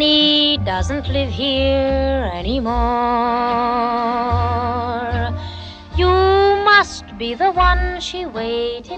Annie doesn't live here anymore. You must be the one she waited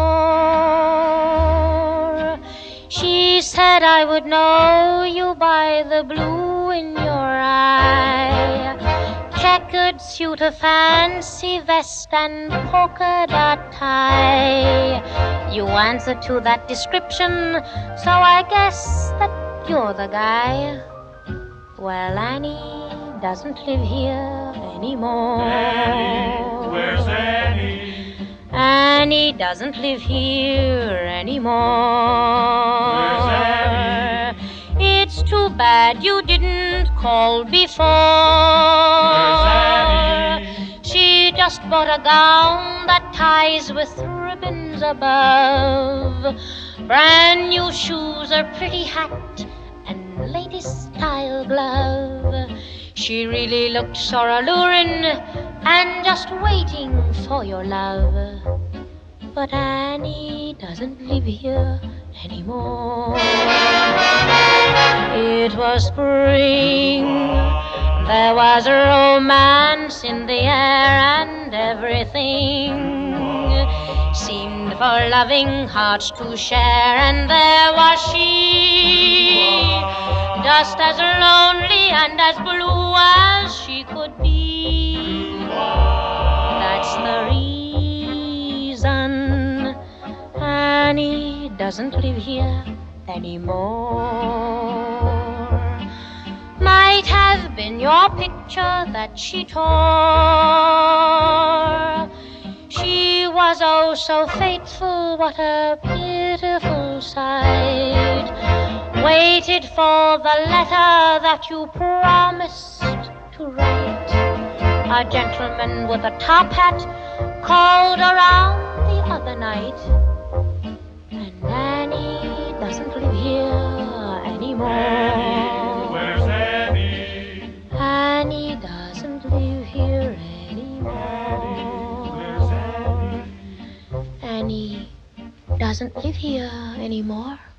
for. She said I would know you by the blue in your eye. Checkered suit, a fancy vest, and polka dot tie. You answer to that description, so I guess that you're the guy. Well, Annie doesn't live here anymore. Annie, where's Annie? Annie doesn't live here anymore. Where's Annie? It's too bad you didn't call before. Where's Annie? She just bought a gown that ties with ribbons above, brand new shoes, a pretty hat, and latest style glove. She really looked so alluring and just waiting for your love. But Annie doesn't live here anymore. It was spring, there was romance in the air, and everything seemed for loving hearts to share. And there was she, just as lonely and as blue as she could be. That's the reason Annie doesn't live here anymore. Might have been your picture that she tore. She was oh so faithful, what a pitiful sight. Waited for the letter that you promised to write. A gentleman with a top hat called around the other night. And Annie doesn't live here anymore. Annie, where's Annie? Annie doesn't live here anymore. Where's Annie? Annie doesn't live here anymore.